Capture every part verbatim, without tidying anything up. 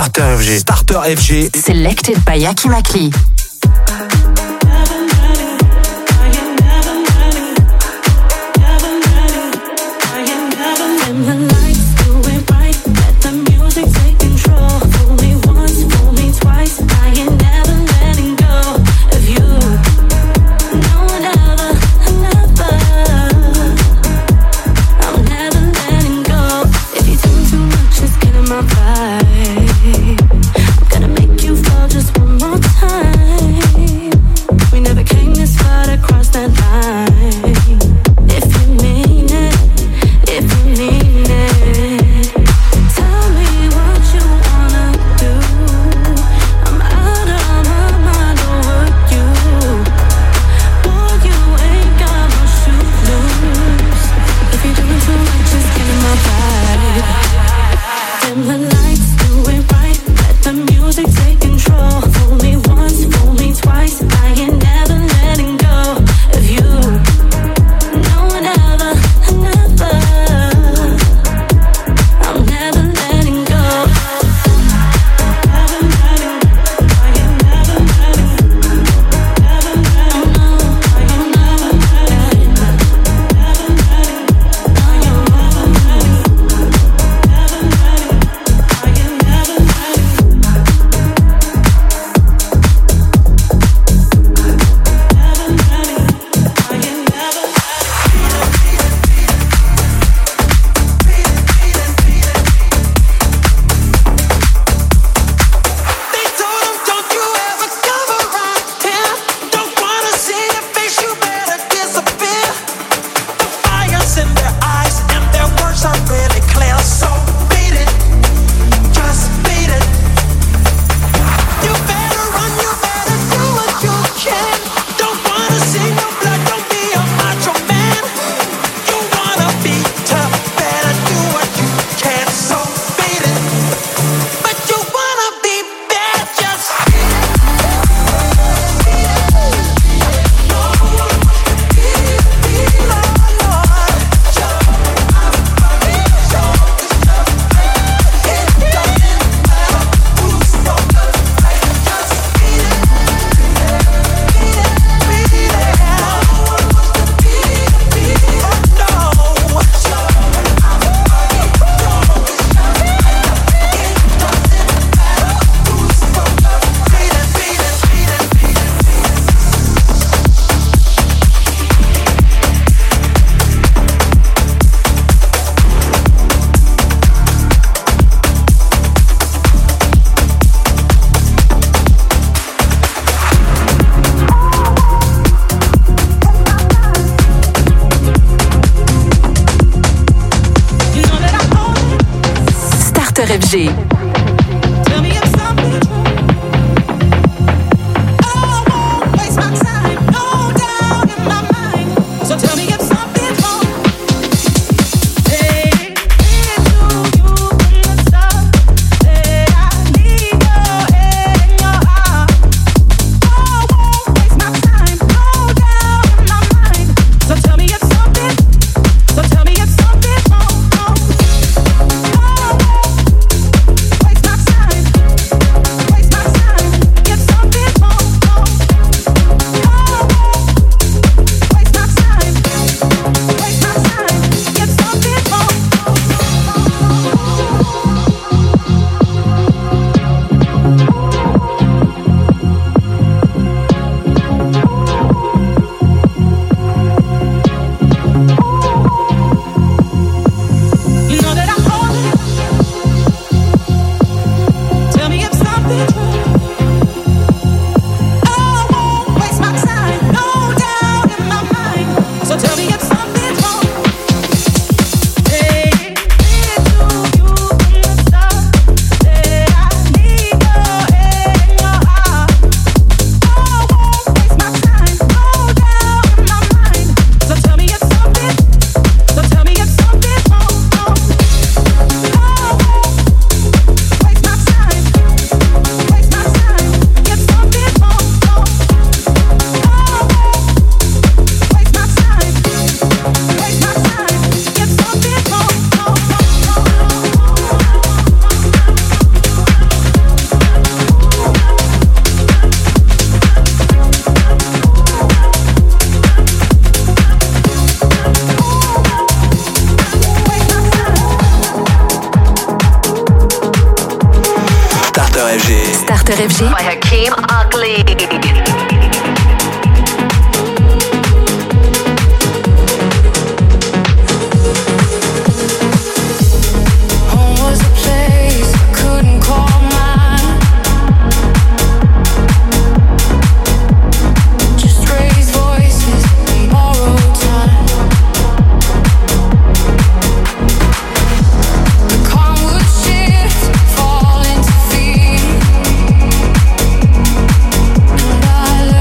Starter F G. Starter F G. Selected by Yaki Makli. F G. Wait Starter F G. Starter F G by Hakeem Ugly. Fall into fear, and I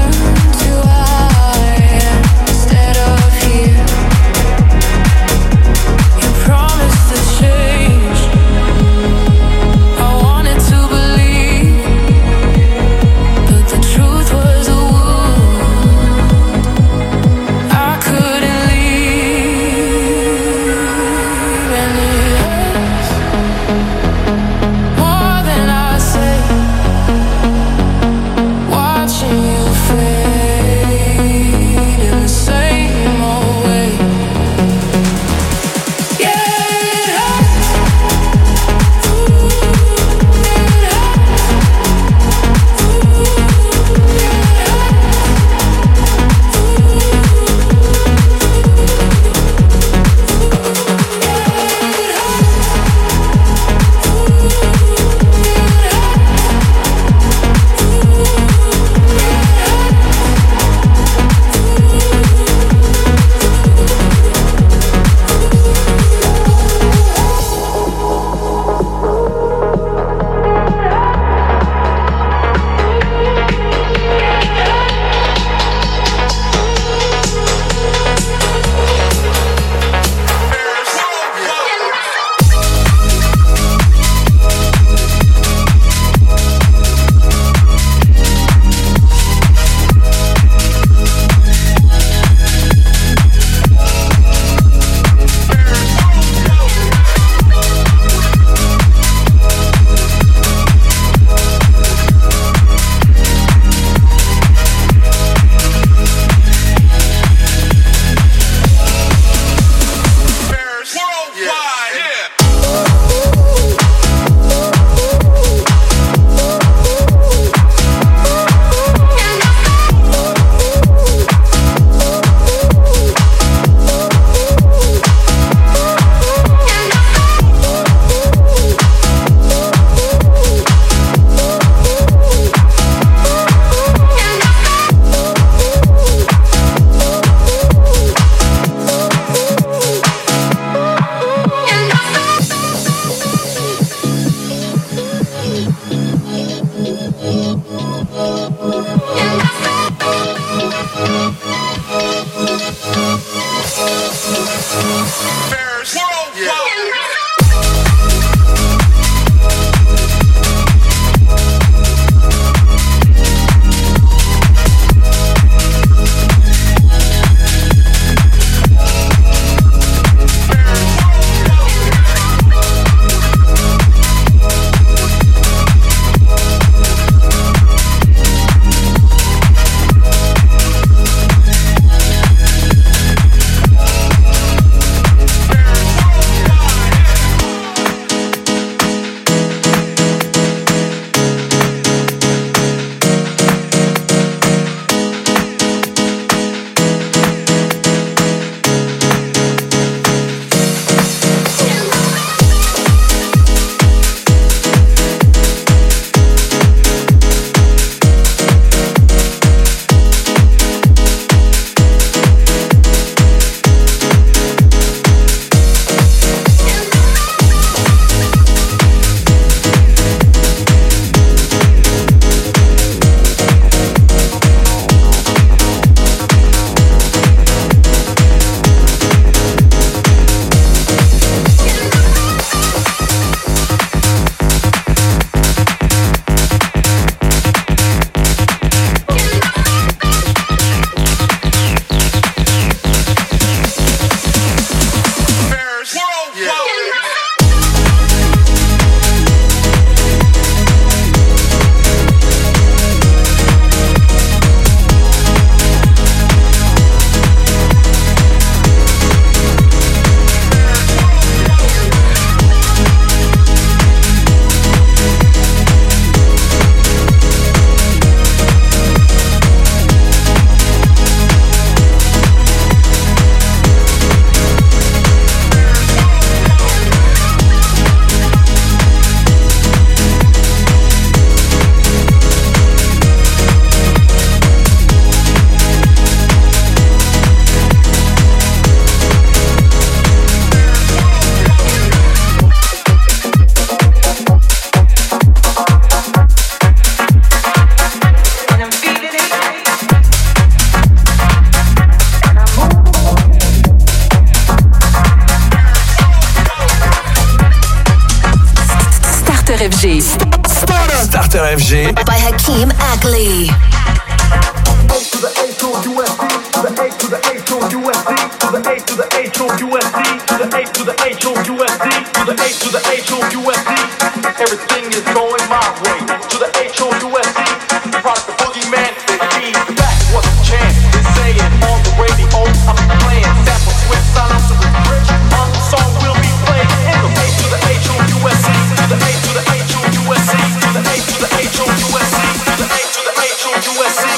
Starter F G. Starter, Starter F G. By Hakeem Ackley. A to the H O U S D, to the A to the H O U S D, to the A to the H O U S D, to the A to the H O U S D, to the A to the H O U S D. Everything is going my way. To the H O U S D, product the boogeyman, they feed back. What's the chance? They're saying on the radio, I'm playing sample switch, sign up to the bridge. On the song will be played in the A to the H O U S D, to the A to the H O U S D, to the A to the H O U S D, to the A to the H O U S D.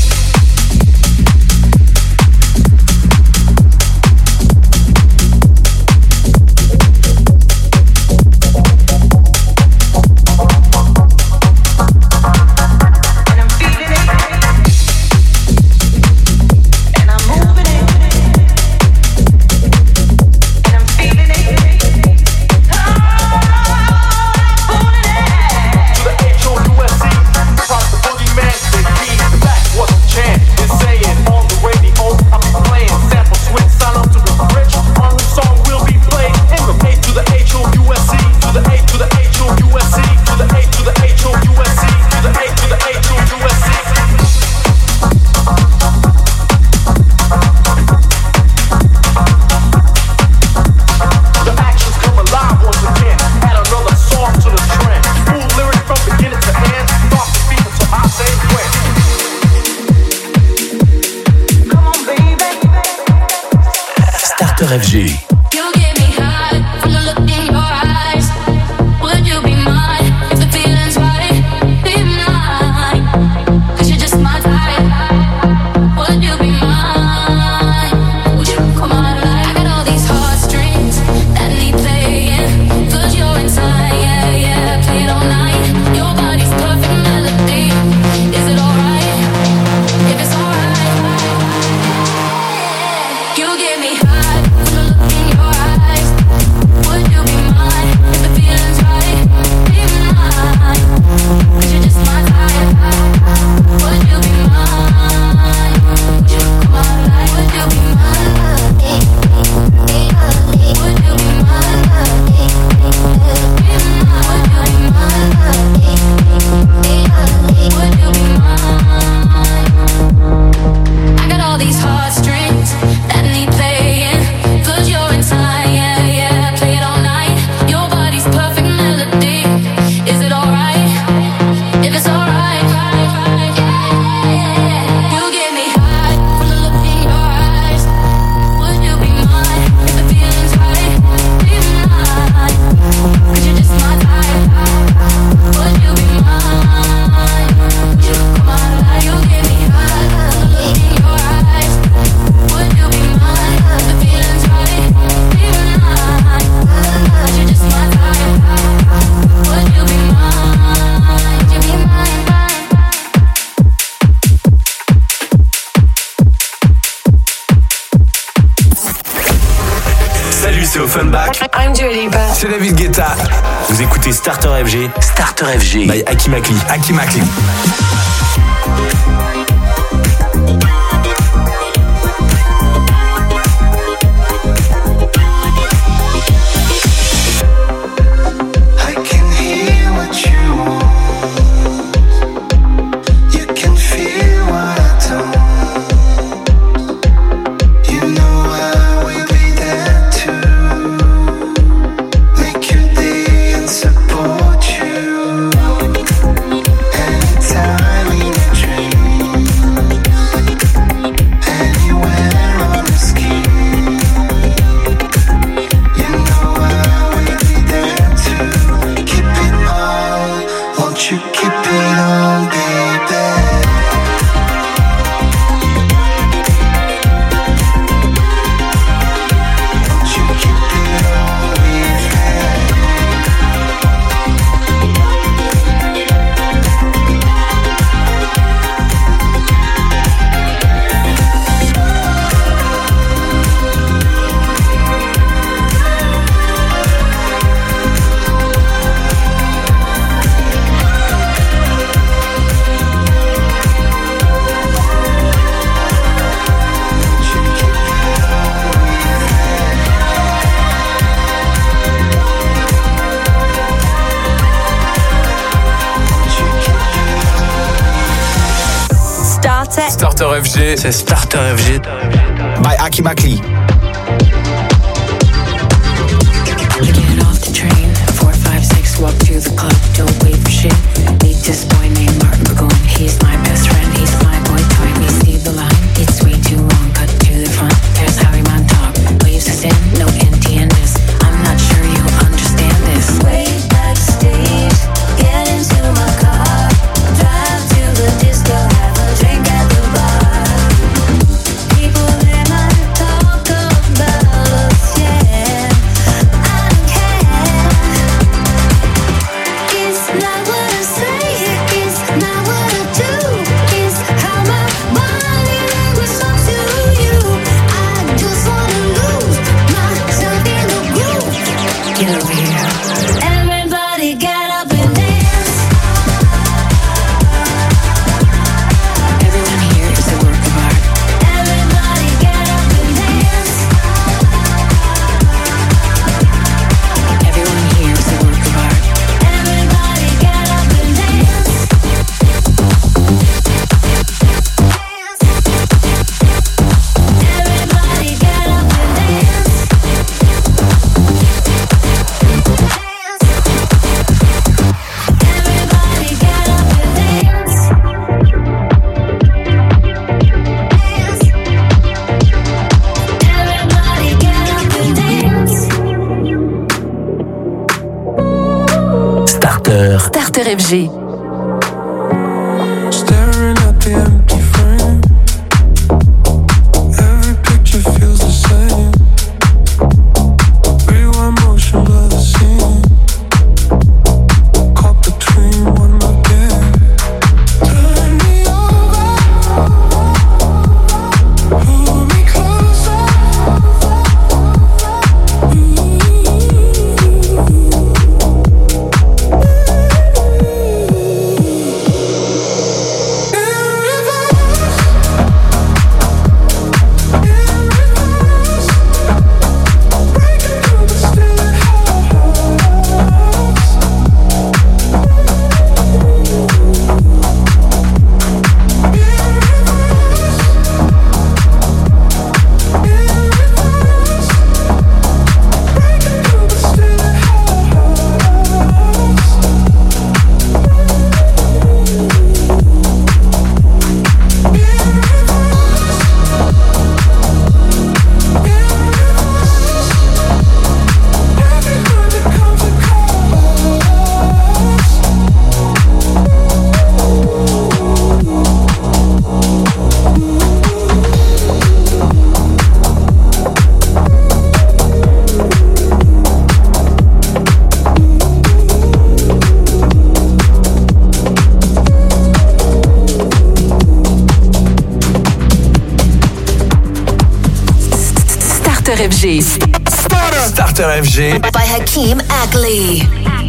F G. C'est David Guetta. Vous écoutez Starter F G. Starter F G. By Hakeem Ackley. Hakeem Ackley. Support you anytime in a dream. Starter F G. C'est Starter F G. By Aki Makli. Get off the train, four, five, six, walk to the club, don't wait for shit. Meet this boy named Martin Burgoon. He's my best friend, he's my boy toy. We see the line, it's way too long, cut to the front. There's Harry Montauk, waves us in, no empty endless. I'm not sure you understand this. Way backstage, get into my car, drive to the disco, have a drink at the bar. People they might talk about us, yeah. I don't care. It's not what I say, it's not what I do. It's how my body responds to you. I just wanna lose myself in the groove. Get over here. Everybody get up and dance. Everyone here is a work of art. Everybody get up and dance. Everyone here is a work of art. Everybody get up and dance. Everybody get up and dance. Everybody get up and dance. Everybody get up and dance. Starter. Starter F G. Staring at the empty frame. Every picture feels the same. Rewind motion of the scene. Caught between one more game. Turn me over. Pull me closer. Starter F G. Starter F G. By Hakeem Ackley.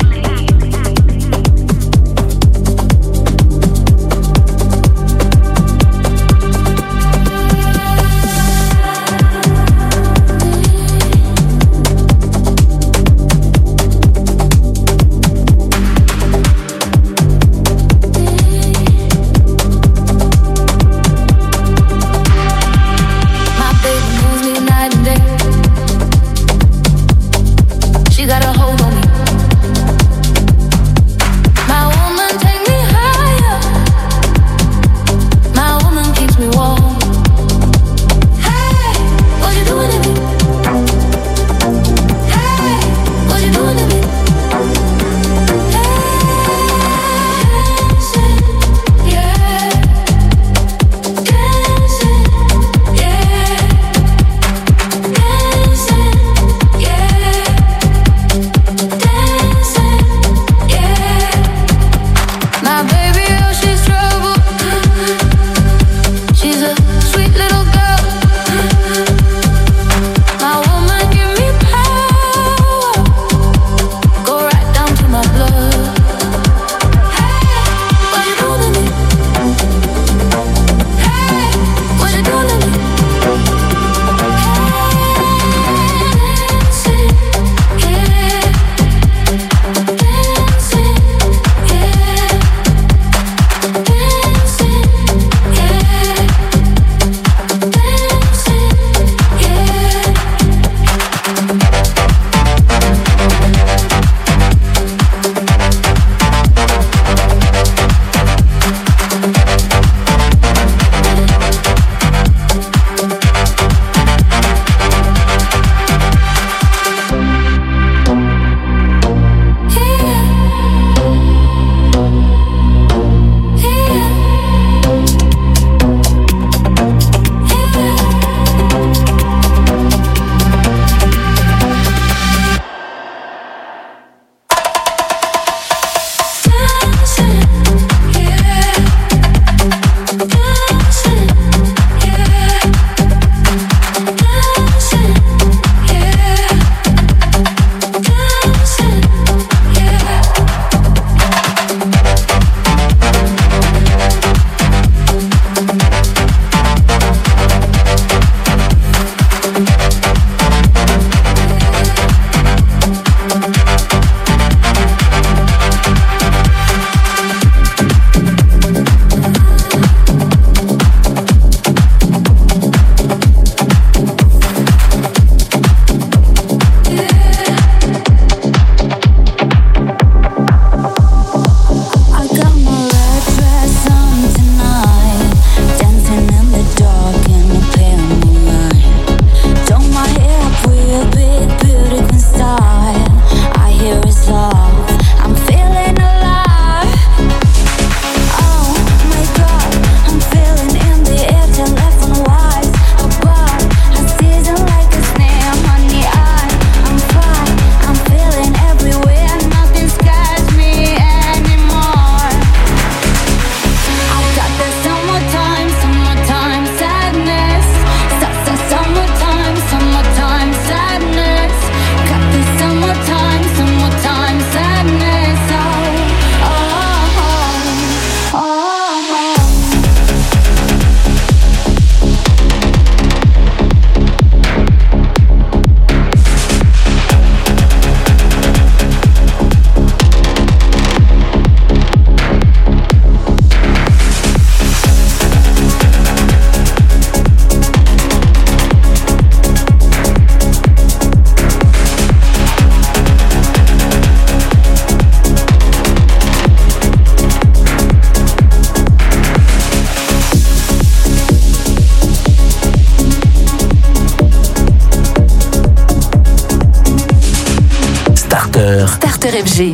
My baby moves me night and day. She got a hold on me. Starter. Starter F G.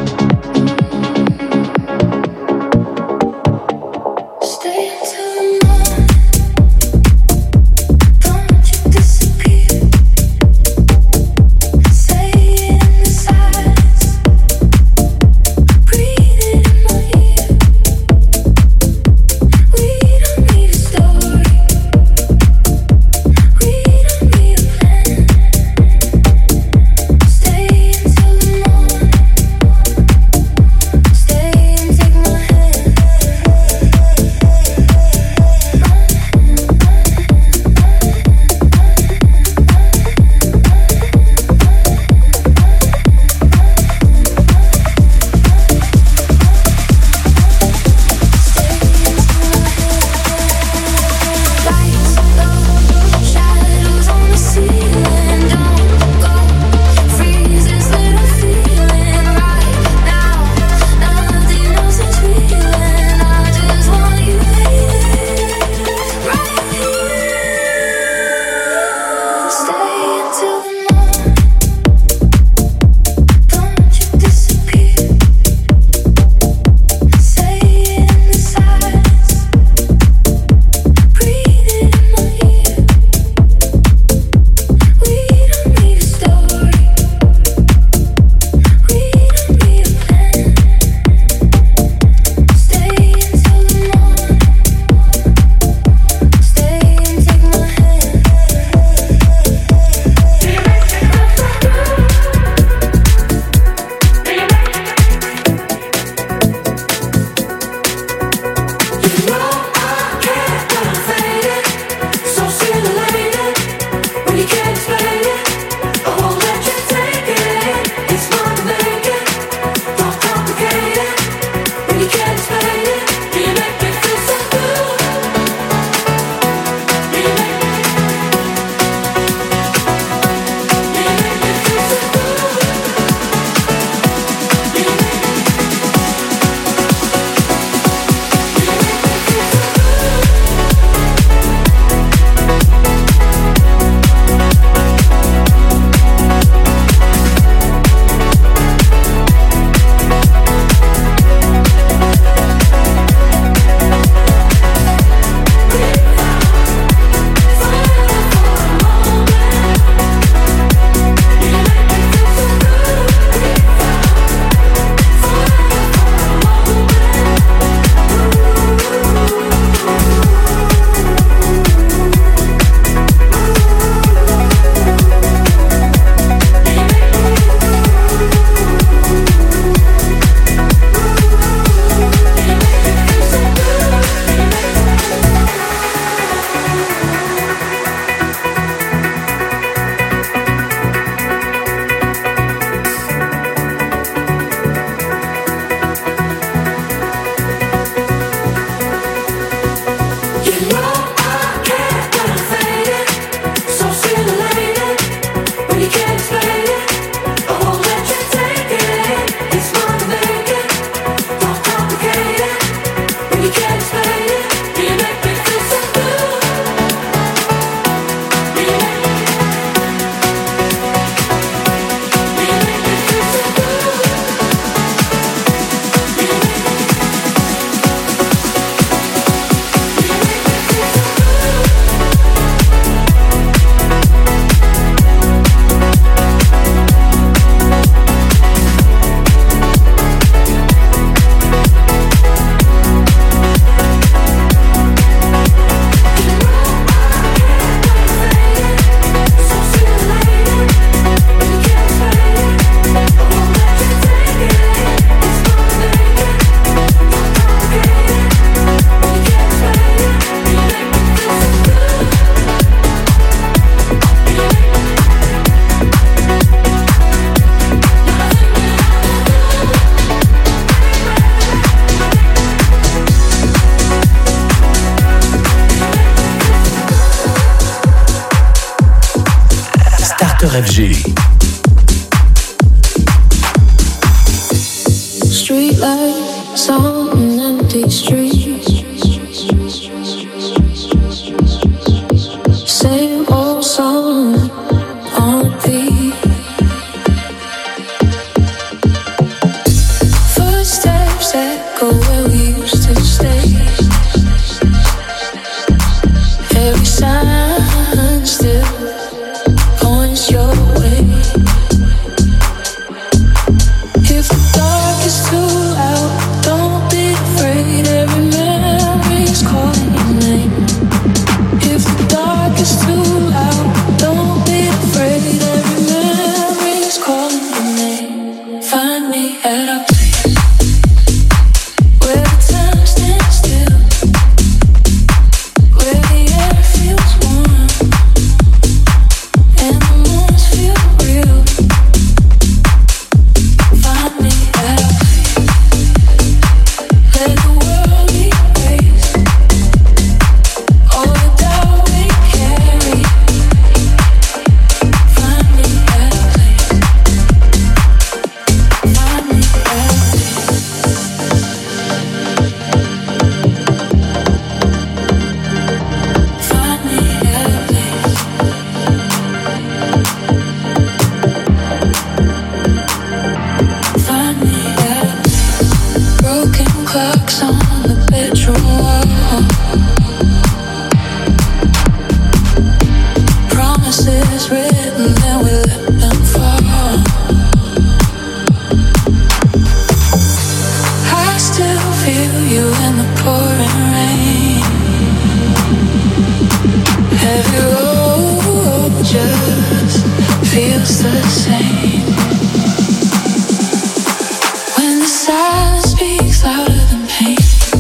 Starter F G. Street lights on an empty street. Same old song on repeat. that go where we used to stay. Every sign still points your way. If the dark is too loud, don't be afraid. Every memory's calling your name. If the dark is too loud, don't be afraid. Every memory's calling your name. Find me at a place where the time stands still, where the air feels warm and the moments feel real. Find me at a place, let the world erase all the doubt we carry. Find me at a place, find me at a place. Find me at a place. Find me at a place. Broken clocks on the bedroom wall. Promises written and we let them fall. I still feel you in the pouring rain. Every road just feels the same. When the silence speaks louder than pain,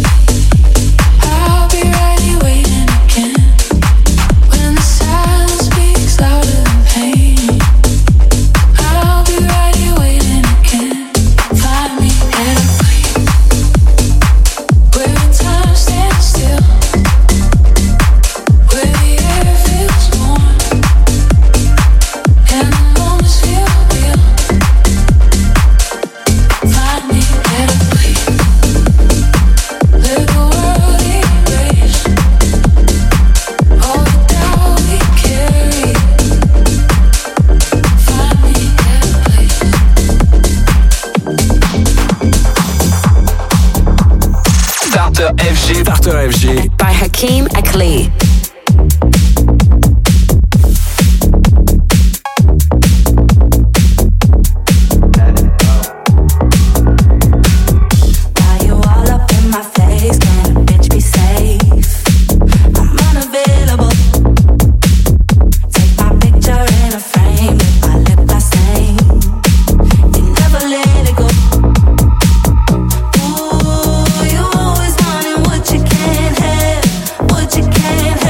I'll be right here waiting again. When the silence speaks louder than pain, I'll be right here waiting again. Find me at a place where time stands still, where the air feels warm and the moments feel real. Find me at a place, let the world erase all the doubt we carry. Find me at a place. Starter F G. Starter F G. By Hakeem Akli. Why you all up in my face? Can a bitch be safe? I'm unavailable. Take my picture in a frame with my lip gloss stain. You never let it go. Ooh, you always wanting what you can't have, what you can't have.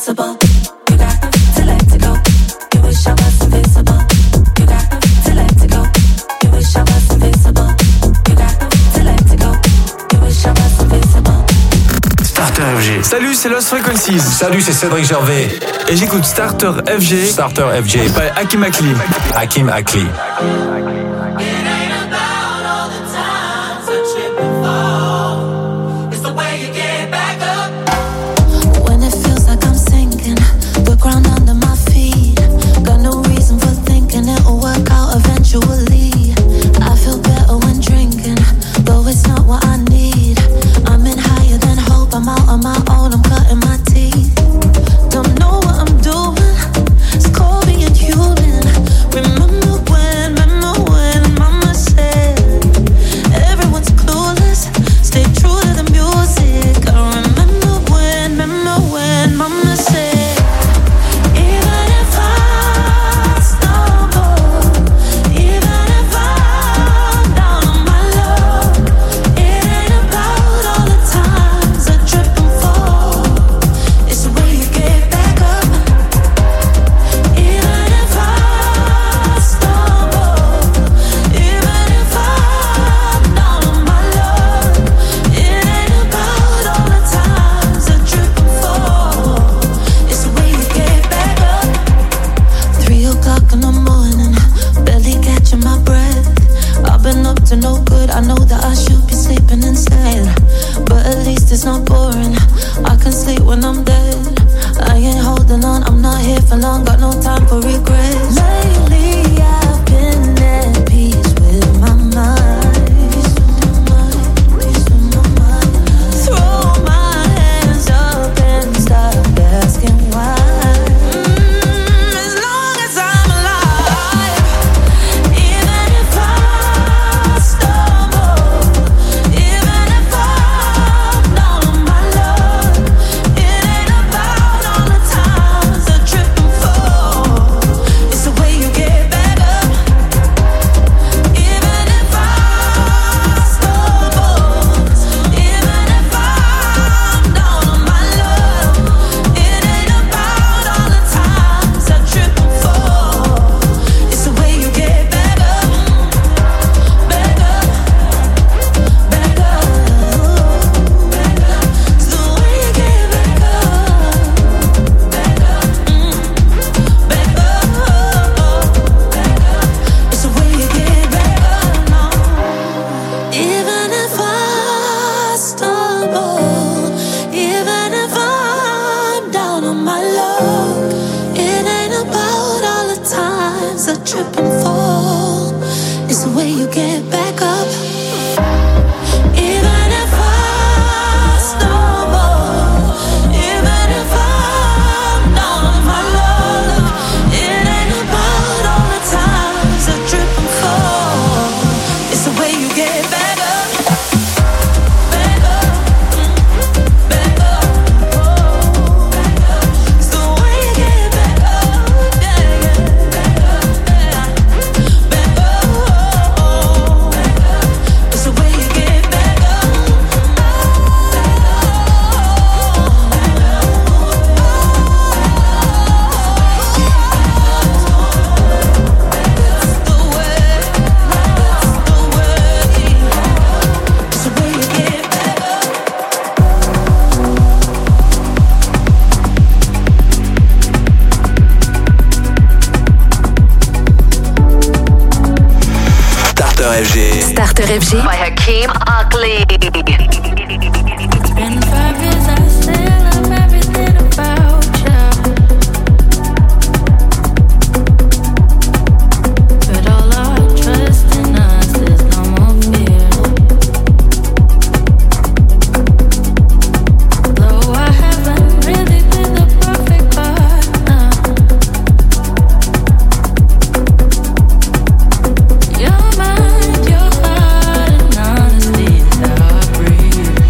invisible. You got to let it go. You wish I was invisible. You got to let it go. You wish I was invisible. You got to let it go. You wish I was invisible. Starter F G. Salut, c'est Lost Frequencies. Salut, c'est Cédric Gervais. Et j'écoute Starter F G. Starter F G. By Hakim Akli. Hakim Akli. Ground under my feet. Got no reason for thinking it'll work out eventually. I feel better when drinking, though it's not what I need. I'm in higher than hope, I'm out on my own, I'm cutting my teeth. Don't know what I'm doing, it's cold being human. Remember when, remember when mama said everyone's clueless, stay true to the music. I remember when, remember when mama said no good, I know that I should be sleeping instead, but at least it's not boring. I can sleep when I'm dead. I ain't holding on, I'm not here for long. Got no time for regrets. Lately I've been at peace with my mind. Throw my hands up and stop asking why. Starter F G by Hakim Akli. It's been five years, I still love everything about you. But all our trust in us is no more fear. Though I haven't really been the perfect partner, your mind, your heart, and honesty is how I breathe.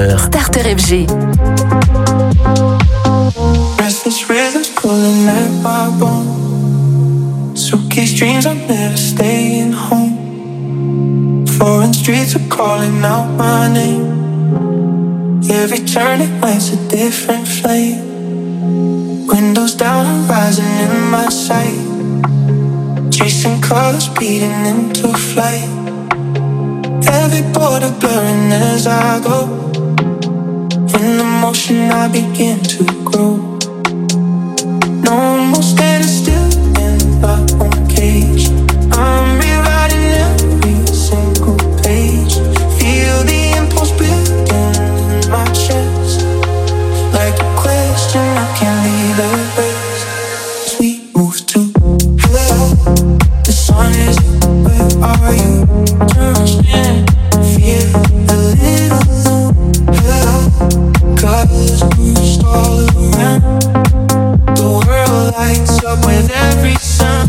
Starter. Starter F G. Restless rhythms pulling at my bones. Suitcase dreams, I'm never staying home. Foreign streets are calling out my name. Every turning light's a different flame. Windows down, horizon in my sight. Chasing colors, beating into flight. Every border blurring as I go. In the motion I begin to grow. No more standing still in my own cage. I'm rewriting every single page. Feel the impulse building in my chest. Like a question I can't leave erased. As we move to hello, the sun is here, where are you? Turn in, feel a little low. Hello, colors burst all around. The world lights up with every sound.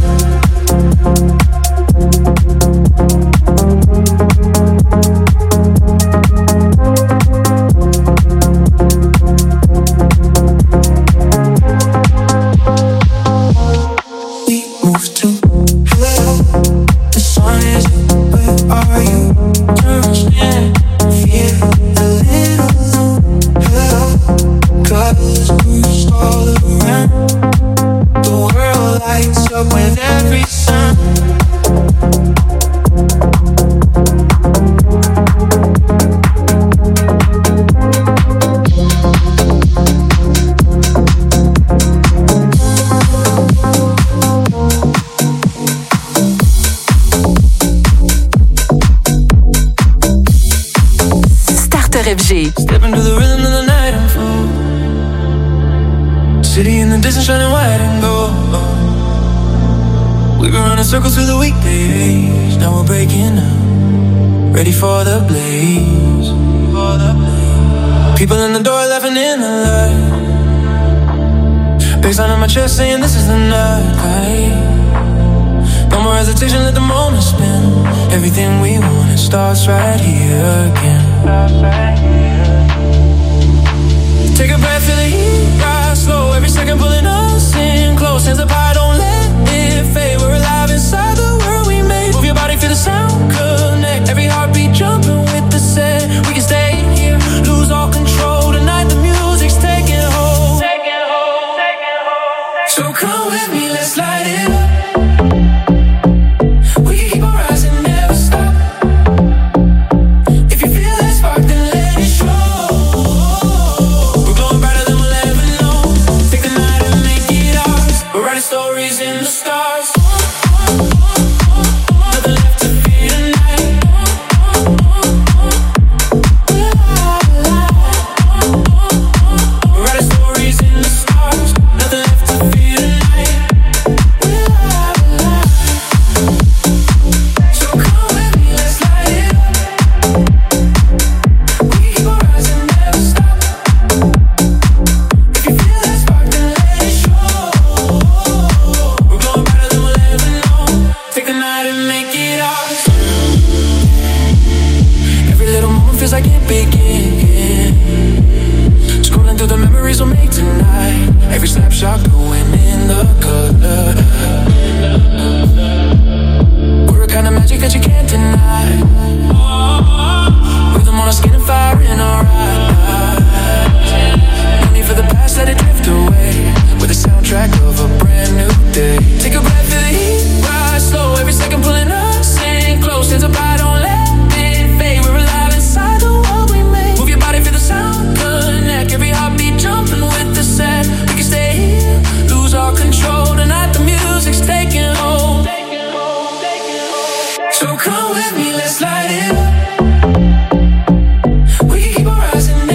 We move to hello, the sun is here, where are you? Turn in, feel a little low. Hello, colors burst all around. The world lights up with every sound. Starter F G. Step into the rhythm of the night and fall. City in the distance shining white and gold. We were running circles through the weekdays. Now we're breaking out, ready for the blaze. People in the door laughing in the light. Bass on my chest saying this is the night. No more hesitation, let the moment spin. Everything we want, it starts right here again. Take a breath, feel the heat rise slow. Every second pulling us in close. Hands up high, don't let it fade. We're alive inside the world we made. Move your body, feel the sound connect. Every heartbeat jumping with the set. We can stay here, lose all control. Tonight the music's taking hold. So come with me, let's light it up. We can keep on rising, never stop. If you feel that spark, then let it show. We're glowing brighter than we'll ever know. Take the night and make it ours. We're writing stories in the stars. Nothing left to fear tonight. We're writing stories in the stars. Nothing left to fear tonight. So come with me, let's light it up. We can keep on rising, never stop. If you feel that spark, then let it show. We're glowing brighter than we'll ever know. Take the night and make it ours. Every little moment feels like it begins. Scrolling through the memories we'll make tonight. Every snapshot glowing in the color. We're a kind of magic that you can't deny. Rhythm on our skin and fire in our eyes. No need for the past, let it drift away. With the soundtrack of a brand new day. Take a breath, feel the heat rise slow. Every second pulling us in close. Hands up high, don't let it fade. We're alive inside the world we made. Move your body, feel the sound connect. Every heartbeat jumping with the set. We can stay here, lose all control. Tonight the music's taking hold. So come with me, let's light it up. We can keep on rising.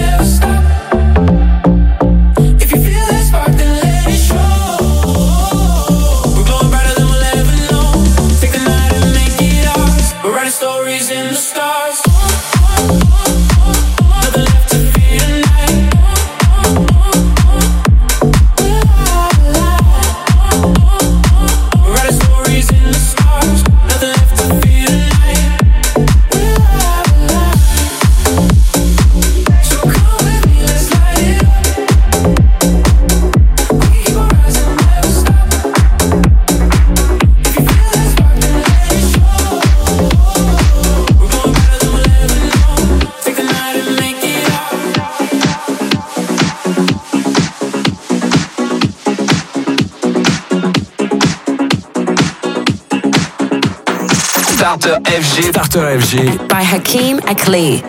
Starter F G. Starter F G. by Hakeem Akli.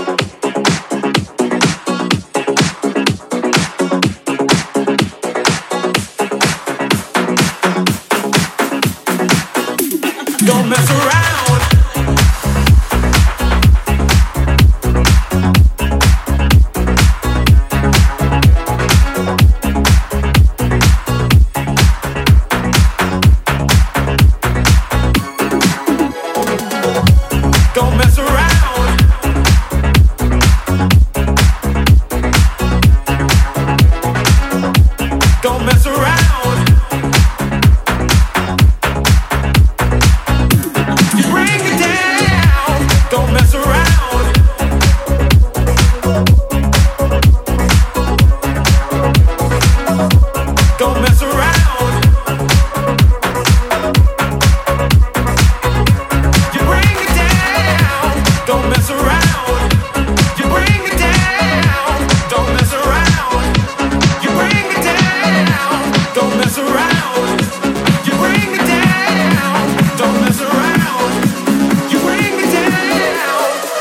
Don't mess around. Don't mess around. Don't mess around. You bring it down. Don't mess around. Don't mess around. You bring it down. Don't mess around. You bring it down. Don't mess around. You bring it down. Don't mess around. You bring it down. Don't mess around. You bring it down.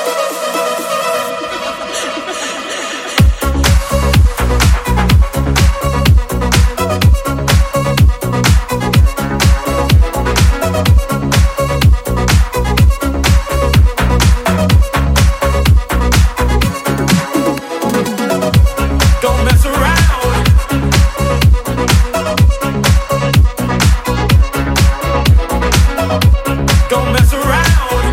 Don't mess around. Don't mess around.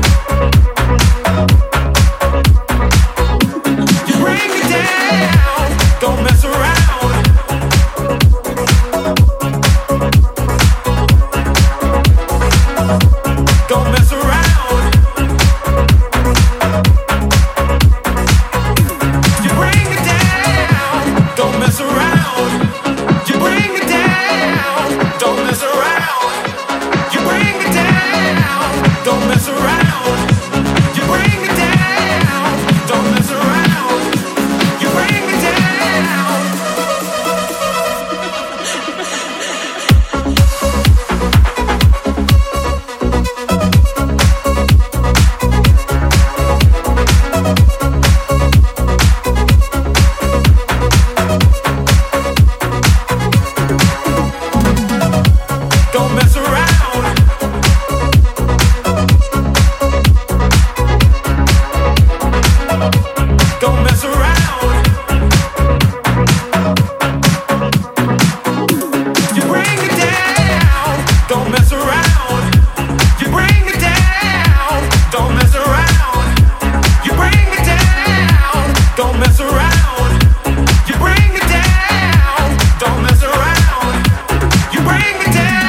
You bring it down. Don't mess around. Don't mess around. You bring it down. Don't mess around. You bring it down. Don't mess around. You bring it down. Don't mess around. You bring it down. Don't mess around. You bring it down. Don't mess around. Don't mess around. You bring it down. Don't mess around. You bring it down. Don't mess around. You bring it down. Don't mess around. You bring it down. Don't mess around. You bring it down.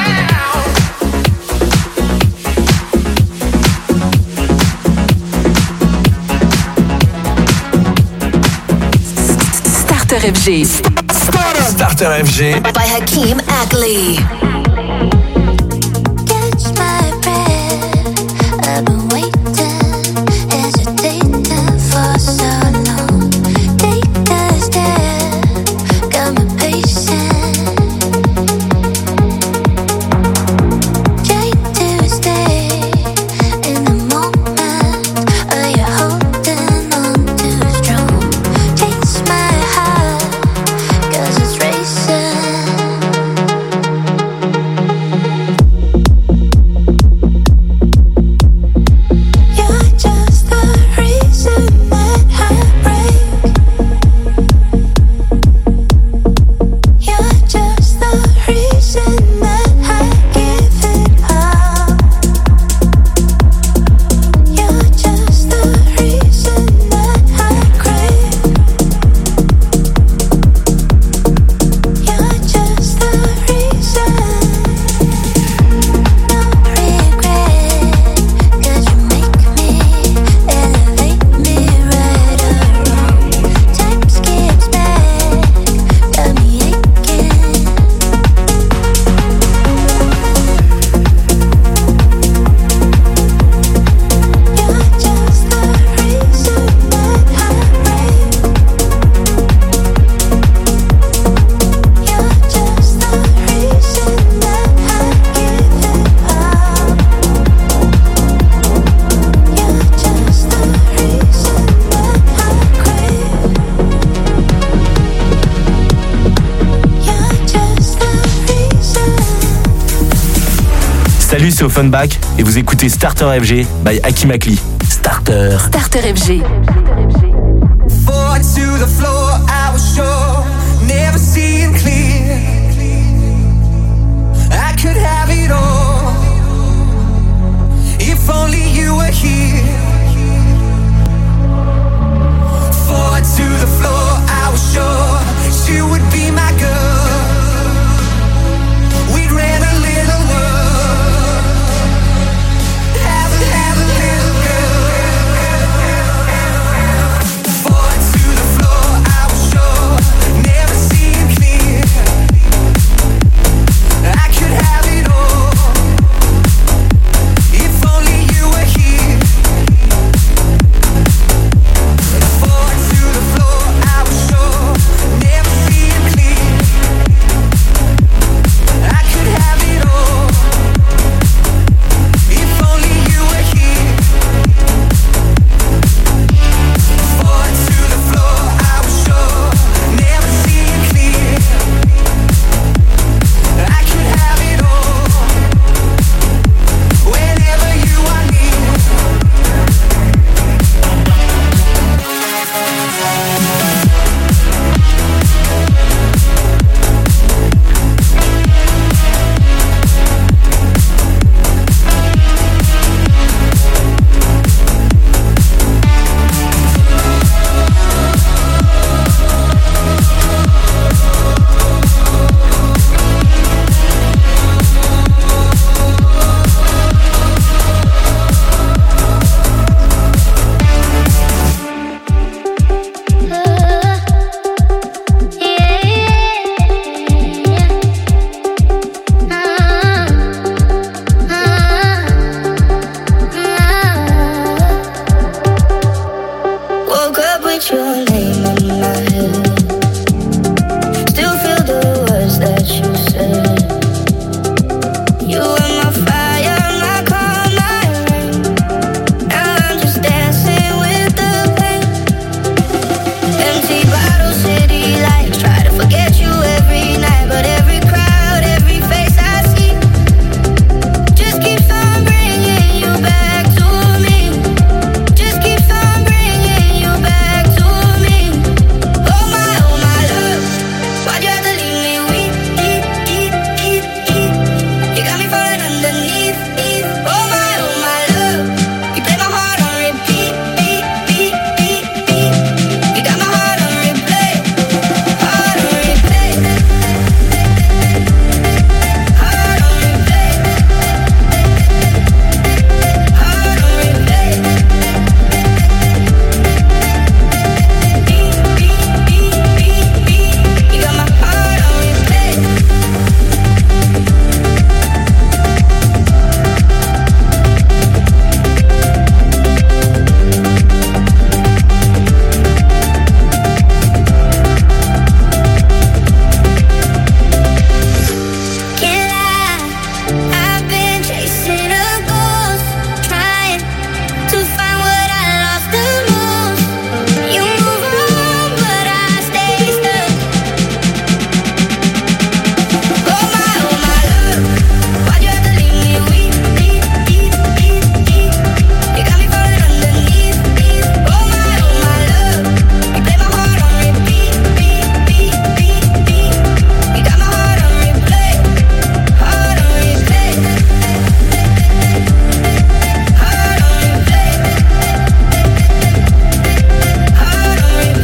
Starter F G Starter F G. by Hakeem Akli. Catch my breath. I've been waiting, hesitating for so long. Take a step, got me pacing. Try to stay in the moment. Are you holding on too strong? Chase my heart, 'cause it's racing. c'est Offenbach et vous écoutez Starter F G by Hakim Akli. Starter. Starter F G.